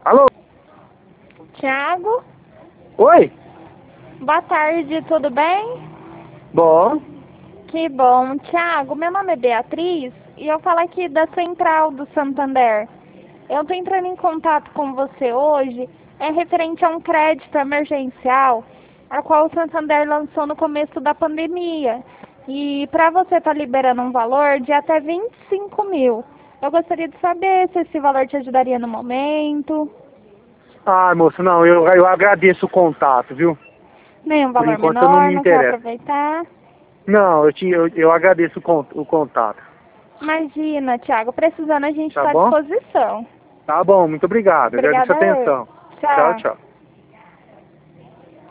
Alô? Tiago, Oi? boa tarde, tudo bem? Bom. Que bom. Tiago, meu nome é Beatriz e eu falo aqui da Central do Santander. Eu estou entrando em contato com você hoje, referente a um crédito emergencial, a qual o Santander lançou no começo da pandemia. E para você estar liberando um valor de até 25 mil. Eu gostaria de saber se esse valor te ajudaria no momento. Ah, moço, não, eu agradeço o contato, viu? Nem um Por valor enquanto eu não menor, me não quer interesso. aproveitar? Não, eu agradeço o contato. Imagina, Thiago, precisando a gente Tá está à bom? disposição. Tá bom, muito obrigado. Agradeço a Obrigada a eu. atenção. Tchau, Tchau. tchau.